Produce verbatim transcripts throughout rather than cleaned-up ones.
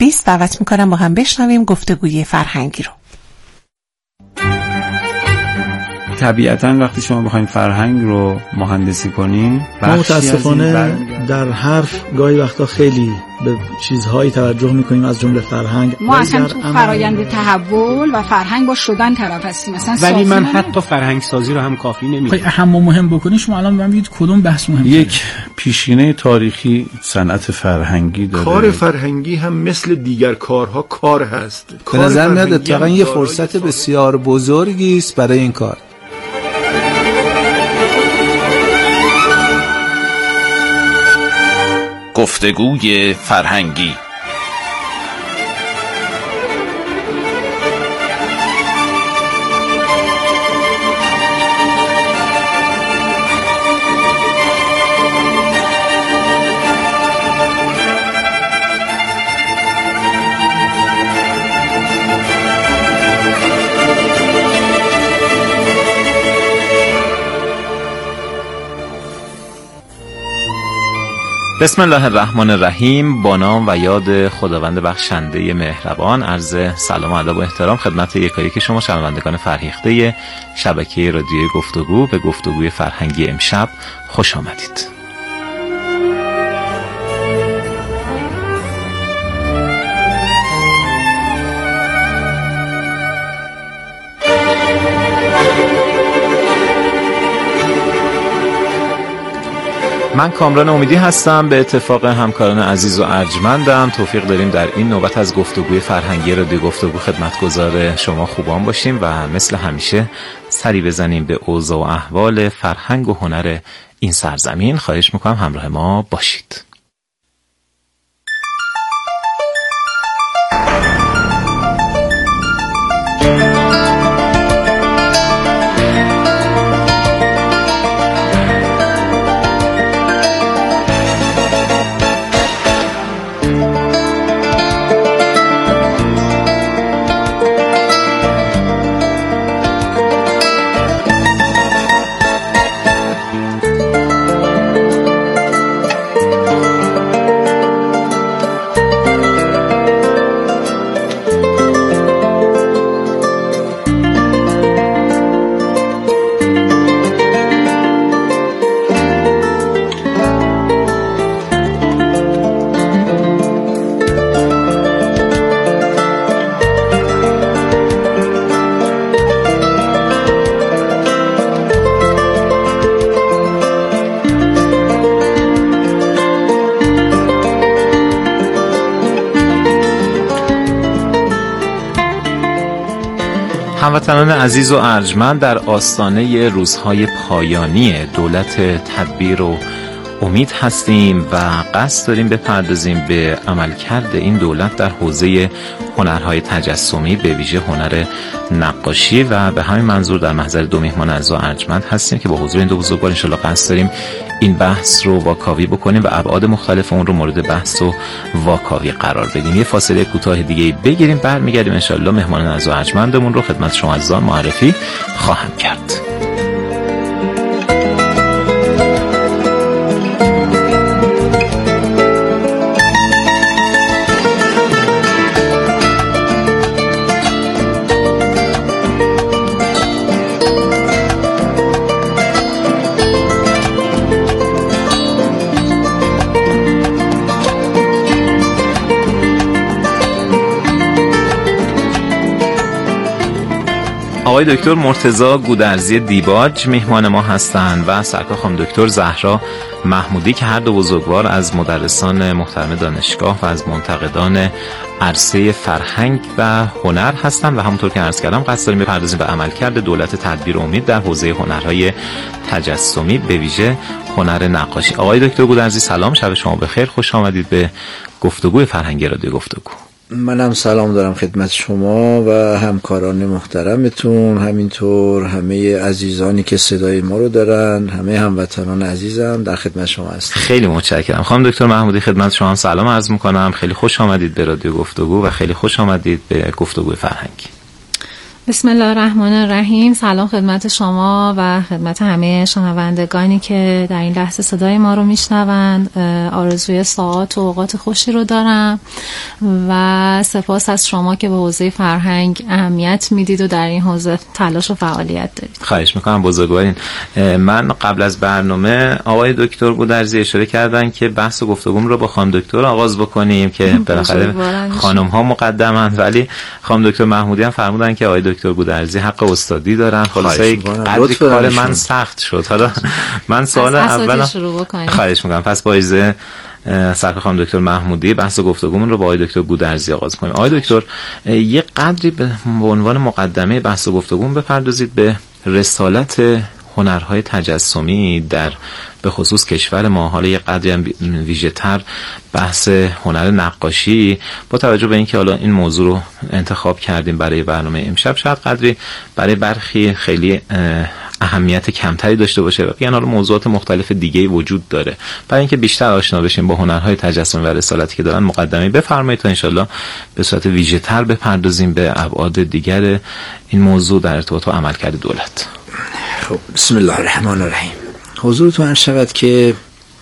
بیست دعوت میکنم با هم بشنویم گفتگوی فرهنگی رو. طبیعتاً وقتی شما بخواید فرهنگ رو مهندسی کنین، متاسفانه در حرف گاهی وقتا خیلی به چیزهایی توجه میکنیم از جمله فرهنگ. ما اصلا تو فرایند تحول و فرهنگ با شدن طرف هستیم مثلا. ولی من حتی فرهنگ سازی رو هم کافی نمیدونم. اهم و مهم بکنی شما الان من بگید کدوم بحث مهمه؟ یک پیشینه تاریخی صنعت فرهنگی داره. کار فرهنگی هم مثل دیگر کارها کار هست. به نظر میاد اتفاقا یه فرصت بسیار بزرگی است برای این کار. گفتگوی فرهنگی. بسم الله الرحمن الرحیم. با نام و یاد خداوند بخشنده مهربان، عرض سلام و ادب و احترام خدمت یکایک شما شنوندگان فرهیخته شبکه رادیوی گفتگو. به گفتگوی فرهنگی امشب خوش آمدید. من کامران امیدی هستم. به اتفاق همکاران عزیز و ارجمندم توفیق داریم در این نوبت از گفتگوی فرهنگی رادیو گفتگو خدمتگزار شما خوبان باشیم و مثل همیشه سری بزنیم به اوضاع و احوال فرهنگ و هنر این سرزمین. خواهش میکنم همراه ما باشید. هموطنان عزیز و ارجمند، در آستانه روزهای پایانی دولت تدبیر و امید هستیم و قصد داریم بپردازیم به عملکرد این دولت در حوزه هنرهای تجسمی، به ویژه هنر نقاشی، و به همین منظور در محضر دو مهمان عزیز و ارجمند هستیم که با حضور این دو بزرگوار انشالله قصد داریم این بحث رو واکاوی بکنیم و ابعاد مختلف اون رو مورد بحث و واکاوی قرار بدیم. یه فاصله کوتاه دیگه بگیریم، برمیگردیم انشالله مهمان عزیز و ارجمندمون رو خدمت شما عزیزان معرفی خواهم کرد. آقای دکتر مرتضی گودرزی دیباج مهمان ما هستند و سرکار خانم دکتر زهرا محمودی که هر دو بزرگوار از مدرسان محترم دانشگاه و از منتقدان عرصه فرهنگ و هنر هستند و همونطور که عرض کردم قصد داریم بپردازیم به عملکرد دولت تدبیر امید در حوزه هنرهای تجسمی، به ویژه هنر نقاشی. آقای دکتر گودرزی سلام، شب شما بخیر، خوش آمدید به گفتگوی فرهنگی رادیو گفتگو. منم سلام دارم خدمت شما و همکاران محترمتون، همینطور همه عزیزانی که صدای ما رو دارن، همه هموطنان عزیزم در خدمت شما هستم. خیلی متشکرم. خانم دکتر محمودی خدمت شما هم سلام عرض میکنم. خیلی خوش آمدید به رادیو گفتگو و خیلی خوش آمدید به گفتگوی فرهنگی. بسم الله الرحمن الرحیم. سلام خدمت شما و خدمت همه شنوندگانی که در این لحظه صدای ما رو میشنوند. آرزوی ساعات و اوقات خوشی رو دارم و سپاس از شما که به حوزه فرهنگ اهمیت میدید و در این حوزه تلاش و فعالیت دارید. خواهش میکنم بزرگوارین. من قبل از برنامه آقای دکتر گودرزی اشاره کردن که بحث و گفتگوم رو با خانم دکتر آغاز بکنیم که بالاخره خانم ها مقدمند، ولی خانم دکتر محمودی هم فرمودن که آقای دکتر گودرزی حق استادی دارن. خلاصه قدری کار من سخت شد. حالا من سوال اول خواهش میکنم پس با اجازه سرکار خانم دکتر محمودی بحث و گفتگومون رو با آقای دکتر گودرزی آغاز کنیم. آقای دکتر یه قدری به عنوان مقدمه بحث و گفتگومون بپردازید به رسالت هنرهای تجسمی در به خصوص کشور ما. حالا یه قدری هم ویژه‌تر بحث هنر نقاشی، با توجه به اینکه حالا این موضوع رو انتخاب کردیم برای برنامه امشب، شاید قدری برای برخی خیلی اهمیت کمتری داشته باشه و یعنی حالا موضوعات مختلف دیگه‌ای وجود داره. برای اینکه بیشتر آشنا بشیم با هنرهای تجسمی و رسالتی که دارن، مقدمه بفرمایید تا انشالله به صورت ویژه‌تر بپردازیم به ابعاد دیگر این موضوع در ارتباط با عملکرد دولت. خب بسم الله الرحمن الرحیم. حضورتون عرض شود که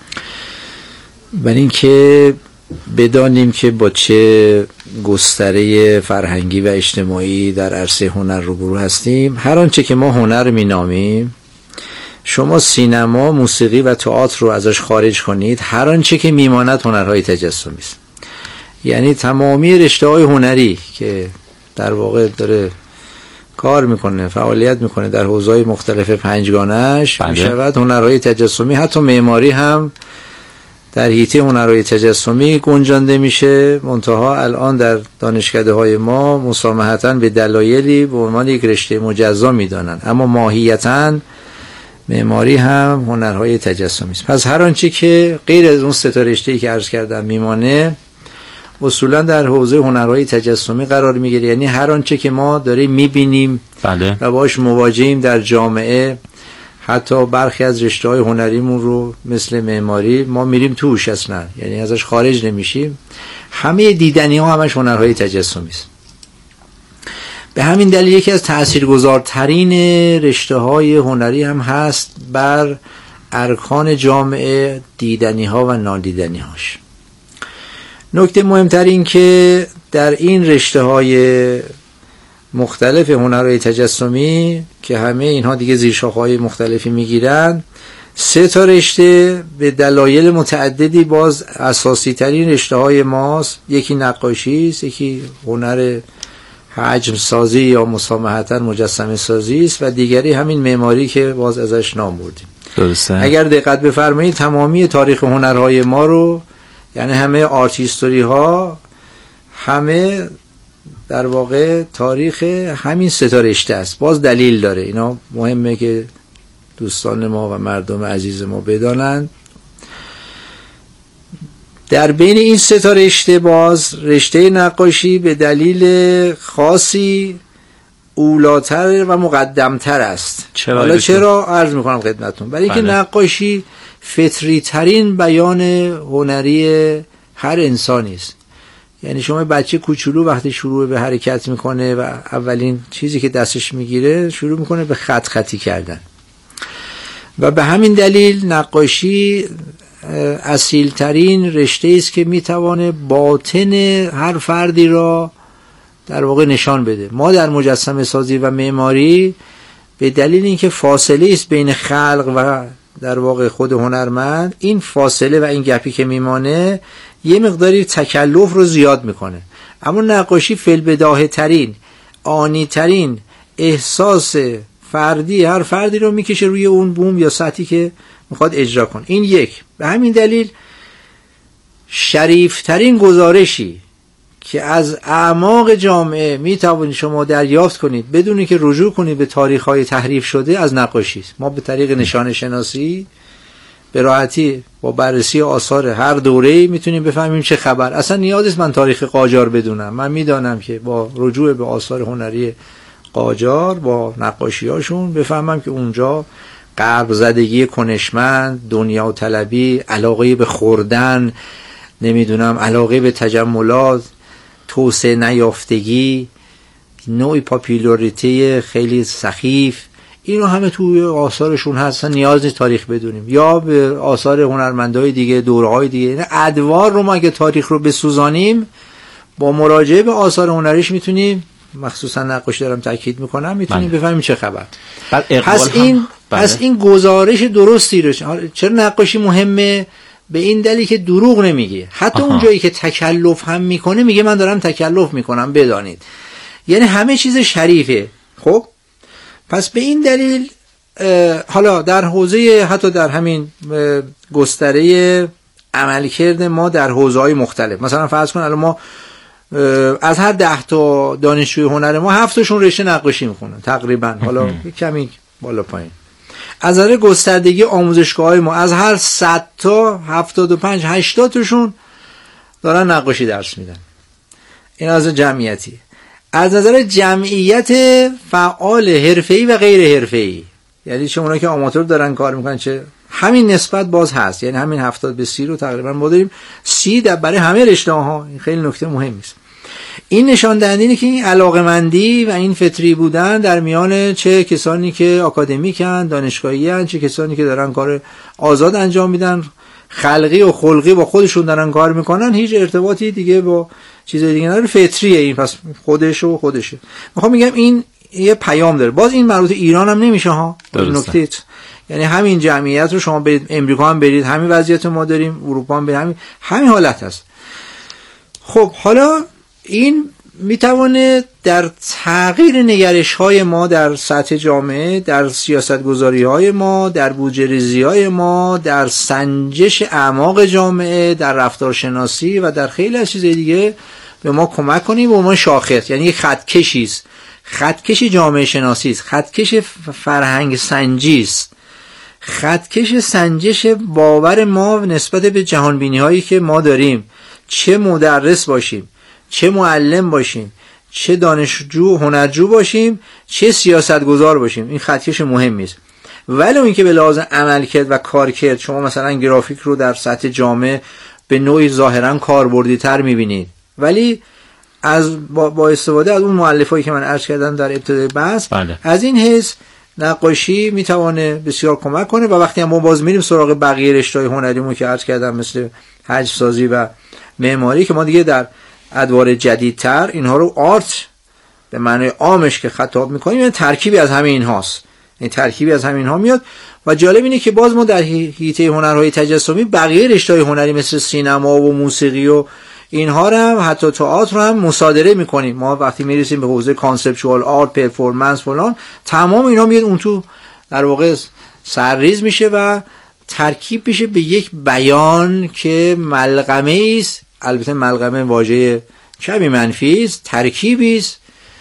برای اینکه بدانیم که با چه گستره فرهنگی و اجتماعی در عرصه هنر روبرو هستیم، هر آنچه که ما هنر می‌نامیم، شما سینما، موسیقی و تئاتر رو ازش خارج کنید، هر آنچه که میماند هنرهای تجسمی است. یعنی تمامی رشته‌های هنری که در واقع داره کار میکنه، فعالیت میکنه در حوزه‌های مختلف پنجگانه‌اش، میشود هنرهای تجسمی. حتی معماری هم در حیطه هنرهای تجسمی گنجانده میشه. منتها الان در دانشکده‌های ما مسامحتاً به دلایلی به عنوان یک رشته مجزا میدانن، اما ماهیتاً معماری هم هنرهای تجسمی است. پس هر آنچه که غیر از اون سه تا رشته‌ای که عرض کردم میمانه، اصولا در حوزه هنرهای تجسمی قرار میگیره. یعنی هر آنچه که ما داریم میبینیم بله. و باش مواجهیم در جامعه، حتی برخی از رشته‌های هنریمون رو مثل معماری ما میریم توش اصلا، یعنی ازش خارج نمیشیم. همه دیدنی ها همش هنرهای تجسمی است. به همین دلیل یکی از تاثیرگذارترین رشته‌های هنری هم هست بر ارکان جامعه، دیدنی ها و نادیدنی هاش. نکته مهمتر این که در این رشته‌های مختلف هنرهای تجسمی که همه اینها دیگه زیرشاخه‌های مختلفی میگیرن، سه تا رشته به دلایل متعددی باز اساسی ترین رشته‌های ماست. یکی نقاشی است، یکی هنر حجم سازی یا مسامحتاً مجسمه سازی است و دیگری همین معماری که باز ازش نام بردیم. درسته. اگر دقت بفرمایید تمامی تاریخ هنرهای ما رو، یعنی همه آرت هیستوری ها، همه در واقع تاریخ همین سه تا رشته است. باز دلیل داره، اینا مهمه که دوستان ما و مردم عزیز ما بدانند. در بین این سه تا رشته باز رشته نقاشی به دلیل خاصی اولاتر و مقدمتر است. چرا؟ حالا چرا عرض میکنم خدمتتون. برای اینکه نقاشی فطری ترین بیان هنری هر انسانی است. یعنی شما بچه کوچولو وقتی شروع به حرکت میکنه و اولین چیزی که دستش میگیره شروع میکنه به خط خطی کردن و به همین دلیل نقاشی اصیل ترین رشته است که میتوانه باطن هر فردی را در واقع نشان بده. ما در مجسمه سازی و معماری به دلیل اینکه فاصله است بین خلق و در واقع خود هنرمند، این فاصله و این گپی که میمانه یه مقداری تکلف رو زیاد میکنه. اما نقاشی فی‌البداهه ترین، آنی ترین احساس فردی هر فردی رو میکشه روی اون بوم یا سطحی که میخواد اجرا کنه. این یک. به همین دلیل شریف ترین گزارشی که از اعماق جامعه میتوانید شما دریافت کنید بدون که رجوع کنید به تاریخ‌های تحریف شده از نقاشی است. ما به طریق نشانه شناسی به راحتی با بررسی آثار هر دوره‌ای میتونیم بفهمیم چه خبر. اصلا نیاز نیست من تاریخ قاجار بدونم. من میدانم که با رجوع به آثار هنری قاجار با نقاشی‌هاشون بفهمم که اونجا غرب زدگی کنشمند، دنیا طلبی، علاقه به خوردن، نمیدونم علاقه به تجملات، توسعه نیافتگی، نوعی پاپولاریته خیلی سخیف، اینو همه توی آثارشون هستن، نیاز نیست تاریخ بدونیم. یا به آثار هنرمندای دیگه، دوره‌های دیگه، ادوار رو ما اگه تاریخ رو بسوزانیم با مراجعه به آثار هنریش میتونیم، مخصوصا نقاشی دارم تاکید میکنم، میتونیم بفهمیم چه خبر. پس این پس این گزارش درستی رو، چرا نقاشی مهمه؟ به این دلیل که دروغ نمیگه، حتی اون جایی که تکلف هم میکنه میگه من دارم تکلف میکنم، بدانید. یعنی همه چیز شریفه. خب پس به این دلیل حالا در حوزه، حتی در همین گستره عملکرد ما در حوزه‌های مختلف، مثلا فرض کن الان ما از هر ده تا دانشجوی هنر ما هفتشون رشته نقاشی میخونن تقریبا، حالا کمی بالا پایین. از نظر گستردگی آموزشگاه‌های ما از هر صد تا هفتاد و پنج هشتاد تاشون دارن نقاشی درس میدن. این از جمعیتی. از نظر جمعیت فعال حرفه‌ای و غیر حرفه‌ای، یعنی چه اونایی که آماتور دارن کار میکنن، چه همین نسبت باز هست، یعنی همین هفتاد به سی رو تقریبا ما داریم، سی در برای همه رشته‌ها. این خیلی نکته مهمی است. این نشان دهنده اینه که این علاقمندی و این فطری بودن در میان چه کسانی که آکادمیکن، دانشگاهی‌ان، چه کسانی که دارن کار آزاد انجام میدن، خلقی و خلقی با خودشون دارن کار میکنن، هیچ ارتباطی دیگه با چیز دیگه نداره، فطریه این، پس خودش و خودشه. میخوام میگم این یه پیام داره. باز این مربوط ایران هم نمیشه ها، نکته، یعنی همین جمعیت رو شما برید امریکا هم برید، همین وضعیت ما داریم، اروپا هم برید، همین همین حالت هست. خب حالا این میتونه در تغییر نگرش های ما در سطح جامعه، در سیاست گذاری های ما، در بودجه ریزی های ما، در سنجش اعماق جامعه، در رفتارشناسی و در خیلی از چیزهای دیگه به ما کمک کنیم. و ما شاخص، یعنی خطکشی است، خطکش جامعه شناسی است، خطکش فرهنگ سنجی است، خطکش سنجش باور ما نسبت به جهان بینی هایی که ما داریم، چه مدرس باشیم، چه معلم باشیم، چه دانشجو هنرجو باشیم، چه سیاستگزار باشیم. این خطکش مهمی است. ولی اینکه به لحاظ عملکرد و کارکرد شما مثلا گرافیک رو در سطح جامعه به نوعی ظاهرا کاربردی تر می‌بینید، ولی از با, با استفاده از اون مؤلفه‌ای که من عرض کردم در ابتدای بحث، بله. از این حیث نقاشی میتونه بسیار کمک کنه. و وقتی هم ما باز میریم سراغ بقیه رشته‌های هنریمون که عرض کردم مثل حجم سازی و معماری، که ما دیگه در ادوار جدیدتر اینها رو آرت به معنای عامش که خطاب میکنیم، یعنی ترکیبی از همه اینهاست، این ترکیبی از همه اینها میاد. و جالب اینه که باز ما در حیطه هنرهای تجسمی بقیه رشته‌های هنری مثل سینما و موسیقی و اینها رو هم، حتی تئاتر رو هم مصادره میکنیم. ما وقتی میرسیم به حوزه کانسپچوال آرت، پرفورمنس فلان، تمام اینا میاد اون تو در واقع سرریز میشه و ترکیب میشه به یک بیان که ملغمه است. البته ملغمه واژه کمی منفی است، ترکیبی است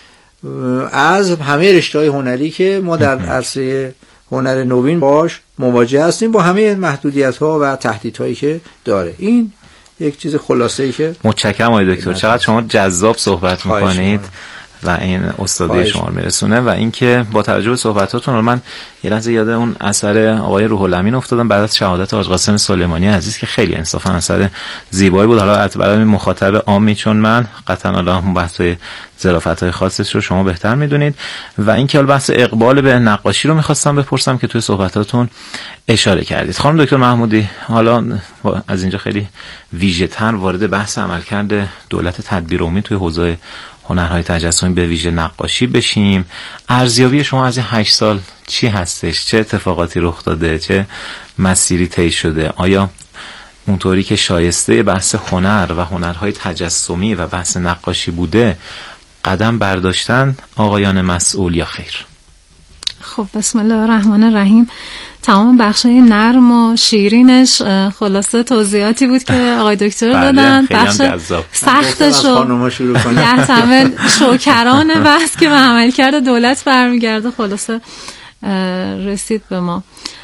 از همه رشته‌های هنری که ما در عرصه هنر نوین باش مواجه هستیم، با همه محدودیت‌ها و تهدیدهایی که داره. این یک چیز خلاصه‌ای که متشکرم آقای دکتر، چقدر شما جذاب صحبت می‌کنید و این استادی شما رو میرسونه. و اینکه با توجه به صحبتاتون من یه لحظه یاد اون اثر آقای روح الامین افتادم بعد از شهادت حاج قاسم سلیمانی عزیز که خیلی انصافا اثر زیبایی بود. حالا برای مخاطب عامی چون من قطعا حالا بحث ظرافت‌های خاصش رو شما بهتر میدونید. و اینکه حالا بحث اقبال به نقاشی رو میخواستم بپرسم که توی صحبتاتون اشاره کردید. خانم دکتر محمودی، حالا از اینجا خیلی ویژه‌تر وارد بحث عملکرد دولت تدبیرامین توی حوزه هنرهای تجسمی به ویژه نقاشی بشیم. ارزیابی شما از این هشت سال چی هستش؟ چه اتفاقاتی رخ داده؟ چه مسیری طی شده؟ آیا اونطوری که شایسته بحث هنر و هنرهای تجسمی و بحث نقاشی بوده قدم برداشتن آقایان مسئول یا خیر؟ خب بسم الله الرحمن الرحیم. تمام بخشای نرم و شیرینش خلاصه توضیحاتی بود که آقای دکتر دادن. بخش سختش رو یحتمل شوکران بحث که به عملکرد دولت برمیگرده خلاصه رسید به ما.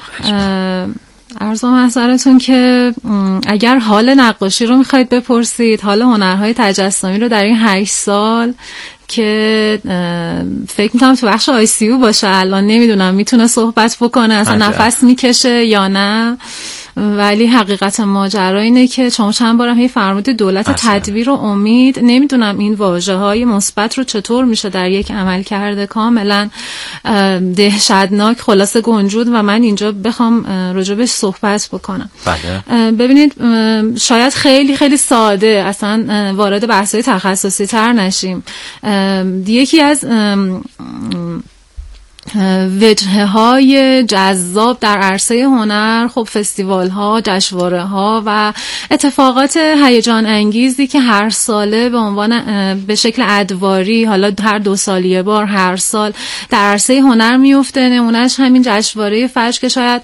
عرضم حضرتون که اگر حال نقاشی رو میخواید بپرسید، حال هنرهای تجسمی رو در این هشت سال که فکر میکنم تو بخش آی سی یو باشه الان، نمیدونم میتونه صحبت بکنه، اصلا نفس میکشه یا نه. ولی حقیقت ماجرا اینه که شما چند بارم هی فرمودید دولت اصلا. تدبیر و امید، نمیدونم این واژه‌های مثبت رو چطور میشه در یک عمل کرده کاملا دهشتناک خلاصه گنجود و من اینجا بخوام راجبش صحبت بکنم. بله. ببینید شاید خیلی خیلی ساده اصلا وارد بحث‌های تخصصی تر نشیم. یکی از وجهه های جذاب در عرصه هنر خب فستیوال ها، جشنواره ها و اتفاقات هیجان انگیزی که هر ساله به عنوان به شکل ادواری، حالا هر دو سال یه بار هر سال در عرصه هنر میفته. نمونهش همین جشنواره فجر که شاید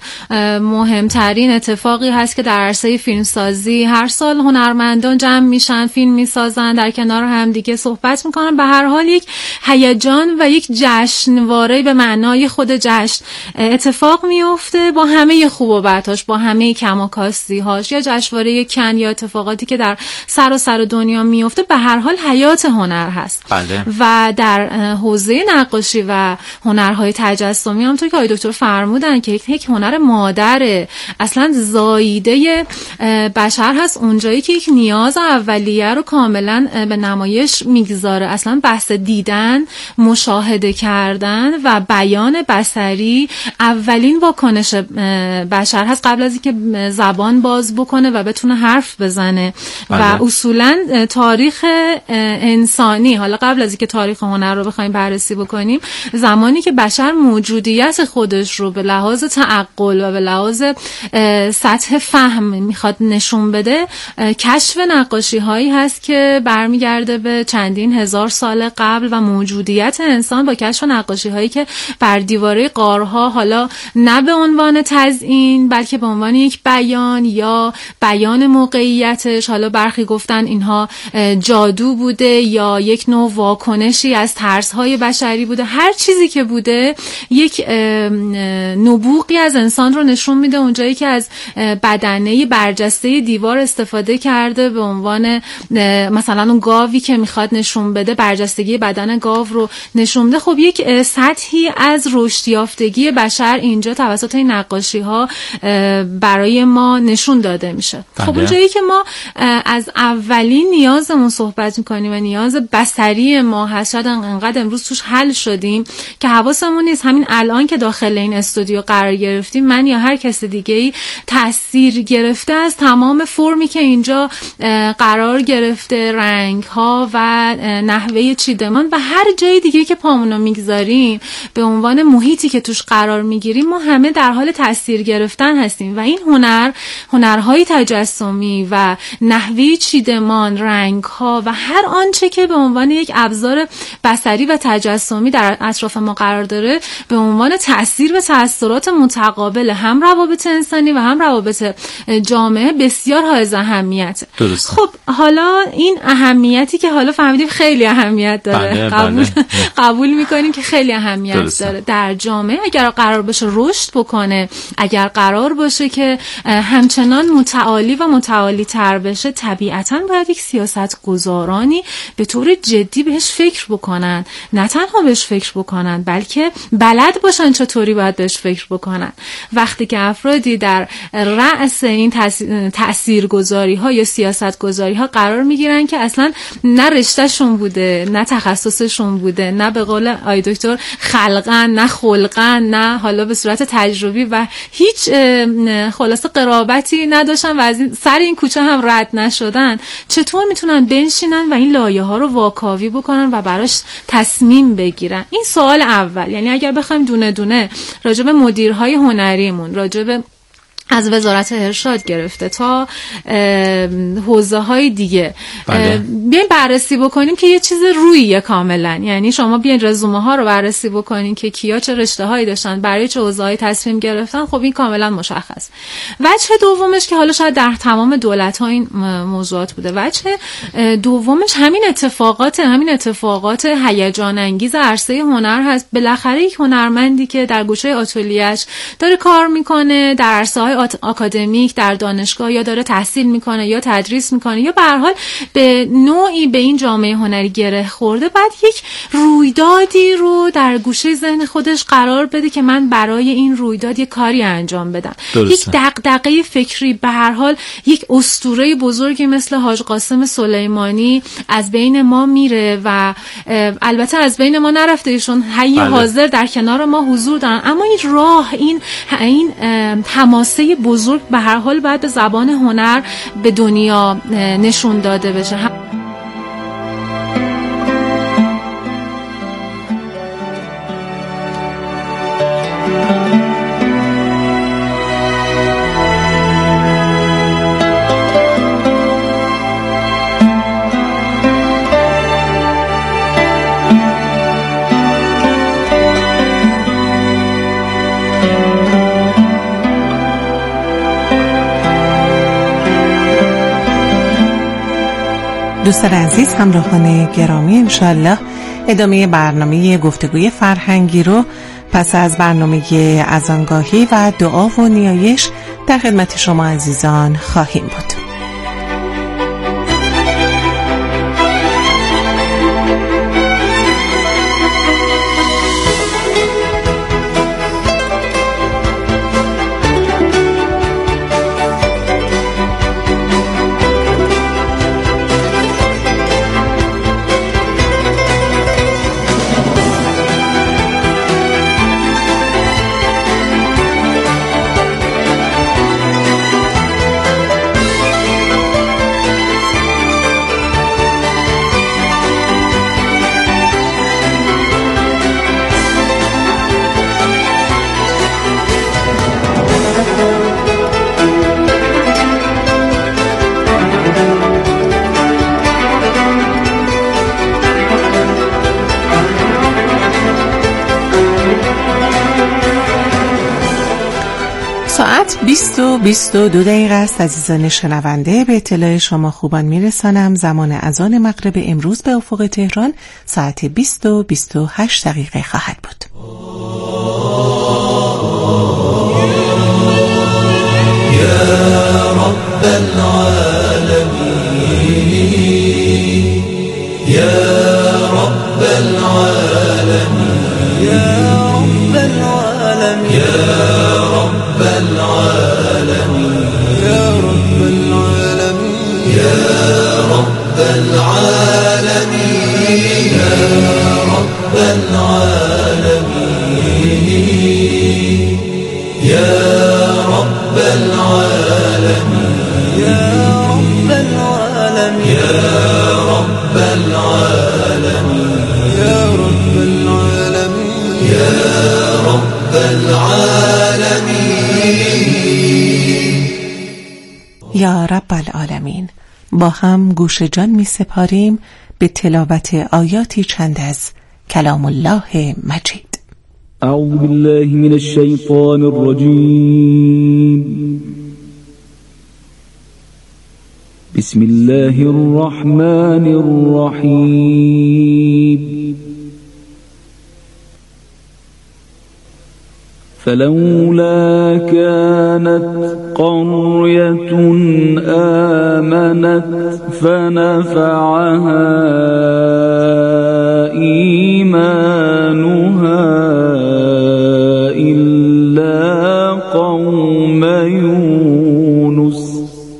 مهمترین اتفاقی هست که در عرصه فیلمسازی هر سال هنرمندان جمع میشن، فیلم میسازن، در کنار هم دیگه صحبت میکنن. به هر حال یک هیجان و یک جشنواره به معنای خود جشن اتفاق میفته با همه خوب و بدهاش، با همه کم و کاستی هاش، یا جشنواره کن یا اتفاقاتی که در سر و سر دنیا میفته. به هر حال حیات هنر هست. بله. و در حوزه نقاشی و هنرهای تجسمی همونطور که آقای دکتر فرمودن که یک هنر مادره، اصلا زاییده بشر هست، اونجایی که یک نیاز اولیه رو کاملا به نمایش میگذاره. اصلا بحث دیدن، مشاهده کردن و بیان بصری اولین واکنش بشر هست قبل از اینکه زبان باز بکنه و بتونه حرف بزنه. بله. و اصولا تاریخ انسانی، حالا قبل از اینکه تاریخ هنر رو بخوایم بررسی بکنیم، زمانی که بشر موجودیت خودش رو به لحاظ تعقل و به لحاظ سطح فهم میخواد نشون بده، کشف نقاشی هایی هست که برمیگرده به چندین هزار سال قبل و موجودیت انسان با کشف نقاشی هایی که بر دیواره غارها، حالا نه به عنوان تزیین بلکه به عنوان یک بیان یا بیان موقعیتش، حالا برخی گفتن اینها جادو بوده یا یک نوع واکنشی از ترس‌های بشری بوده، هر چیزی که بوده یک نبوغی از انسان رو نشون میده. اونجایی که از بدنه برجسته دیوار استفاده کرده به عنوان مثلا اون گاوی که میخواد نشون بده، برجستگی بدن گاو رو نشون بده، خب یک سطحی از رشد یافتگی بشر اینجا توسط این نقاشی ها برای ما نشون داده میشه. بله. خب اونجایی که ما از اولین نیازمون صحبت میکنیم و نیاز بصری ما هست، شاید انقدر امروز توش حل شدیم که حواسمون نیست همین الان که داخل این استودیو قرار گرفتیم من یا هر کس دیگه‌ای تاثیر گرفته از تمام فرمی که اینجا قرار گرفته، رنگ ها و نحوه چیدمان و هر جای دیگه که پامونو میگذاریم به عنوان محیطی که توش قرار میگیریم، ما همه در حال تاثیر گرفتن هستیم. و این هنر، هنرهای تجسمی و نحوه چیدمان، رنگ ها و هر آنچه که به عنوان یک ابزار بصری و تجسمی در اطراف ما قرار داره، به عنوان تاثیر و تاثیرات متقابل هم روابط انسانی و هم روابط جامعه بسیار حائز اهمیت. درست. خب حالا این اهمیتی که حالا فهمیدیم خیلی اهمیت داره، بله، قبول بله. قبول میکنیم که خیلی اهمیت درسته. داره در جامعه. اگر قرار باشه رشد بکنه، اگر قرار باشه که همچنان متعالی و متعالی تر بشه، طبیعتاً باید یک سیاست گذارانی به طور جدی بهش فکر بکنن. نه تنها بهش فکر بکنن بلکه بلد باشن چطوری باید بهش فکر بکنن. وقتی که افرادی در رأس این تاثیرگذاری ها یا سیاست گذاری ها قرار میگیرن که اصلا نه رشتهشون بوده، نه تخصصشون بوده، نه به قول آی دکتر خلقن، نه خلقن، نه حالا به صورت تجربی و هیچ خلاصه قرابتی نداشتن و از این سر این کوچه هم رد نشدن، چطور میتونن بنشینن و این لایه ها رو واکاوی بکنن و براش تصمیم بگیرن؟ این سوال اول. یعنی اگر بخوایم دونه دونه راجع به مدیرهای هنریمون، راجع به از وزارت ارشاد گرفته تا حوزه های دیگه بله. بیاین بررسی بکنیم که یه چیز رویه کاملا. یعنی شما بیاین رزومه ها رو بررسی بکنین که کیا چه رشته هایی داشتن، برای چه حوزه هایی تصمیم گرفتن، خب این کاملا مشخص. وجه دومش که حالا شاید در تمام دولت ها این موضوعات بوده، وجه دومش همین اتفاقات همین اتفاقات هیجان انگیز عرصه هنر هست. بالاخره یک هنرمندی که در گوشه آتلیه‌اش داره کار میکنه، در عرصه های آکادمیک در دانشگاه یا داره تحصیل میکنه یا تدریس میکنه یا به هر حال به نوعی به این جامعه هنری گره خورده، بعد یک رویدادی رو در گوشه ذهن خودش قرار بده که من برای این رویداد یک کاری انجام بدم. درسته. یک دغدغه فکری، به هر حال یک اسطوره بزرگی مثل حاج قاسم سلیمانی از بین ما میره و البته از بین ما نرفته، ایشون حی بله. حاضر در کنار ما حضور دارن، اما این راه، این این حماسه بزرگ به هر حال باید به زبان هنر به دنیا نشون داده بشه. دوستان عزیز، همراهان گرامی، انشالله ادامه برنامه گفتگوی فرهنگی رو پس از برنامه اذانگاهی و دعا و نیایش در خدمت شما عزیزان خواهیم بود. بیست و بیست و دو دقیقه است عزیزان شنونده. به اطلاع شما خوبان میرسانم زمان اذان مغرب امروز به افق تهران ساعت بیست و بیست و هشت دقیقه خواهد بود. یا رب العالمین، یا رب العالمین، یا رب العالمین، یا رب العالمین، یا رب العالمین، یا رب العالمین، یا رب العالمین، یا رب العالمین، یا رب العالمین، یا رب العالمین، یا رب العالمین، یا رب العالمین. یا رب العالمین. با هم گوش جان می سپاریم به تلاوت آیاتی چند از کلام الله مجید. اعوذ بالله من الشیطان الرجیم. بسم الله الرحمن الرحیم. فلولا كانت قرية آمنت فنفعها إيمانها إلا قوم يونس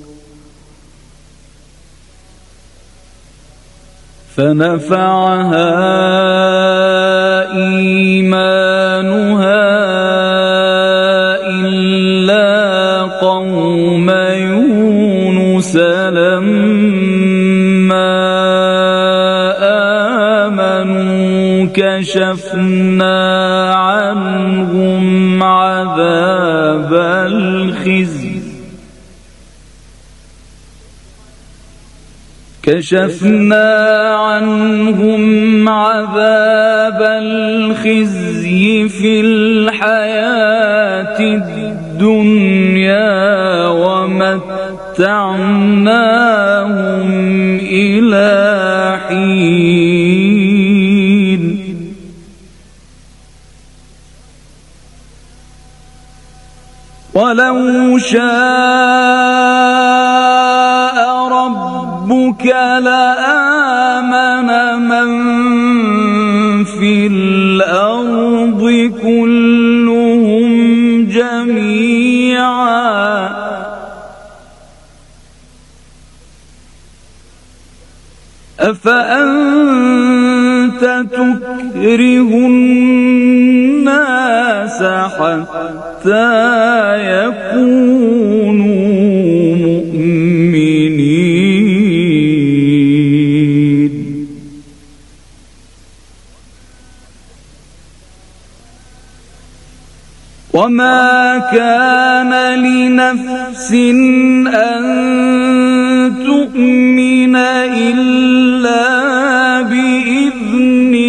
فنفعها إيمانها قوم يونس لما آمنوا كشفنا عنهم عذاب الخزي كشفنا عنهم عذاب الخزي في الحياة الدنيا ومتعناهم إلى حين ولو شاء ربك لآمن من في الأرض كلهم جميعا أفأنت تكره الناس حتى يكونوا مؤمنين وما كان لنفس أن تؤمن إلا بإذن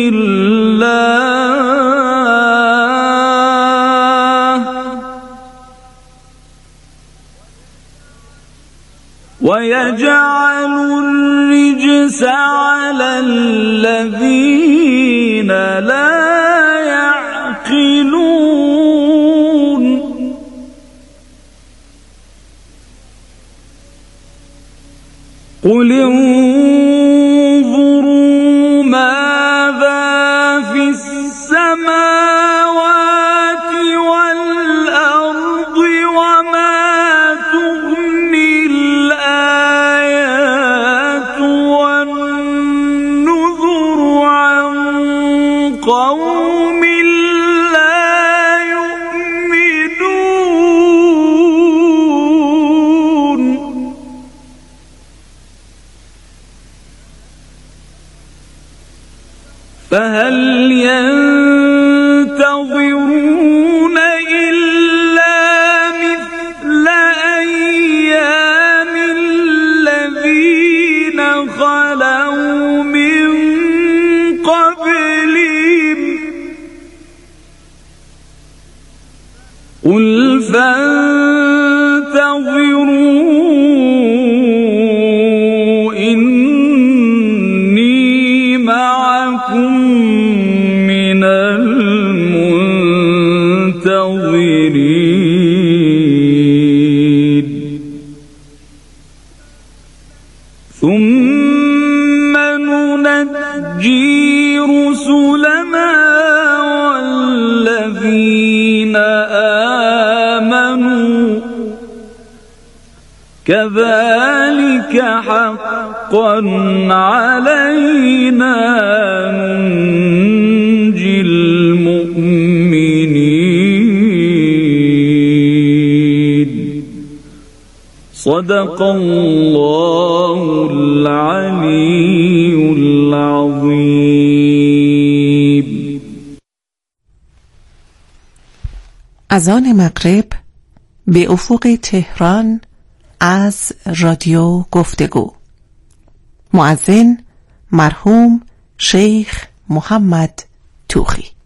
الله ويجعل الرجس على الذين لا يعقلون قل انظروا ماذا في السماوات والأرض وما تغني الآيات والنذر عن قوم لا يؤمنون فهل ينتظرون إلا مثل أيام الذين خلوا من قبلهم قل فانتظروا إني معكم من المنتظرين ثم ننجي رسلنا والذين آمنوا كذلك حقا علينا ننجي المؤمنين صدق الله العلي العظيم. اذان مغرب به افق تهران از رادیو گفتگو. مؤذن مرحوم شیخ محمد توخی.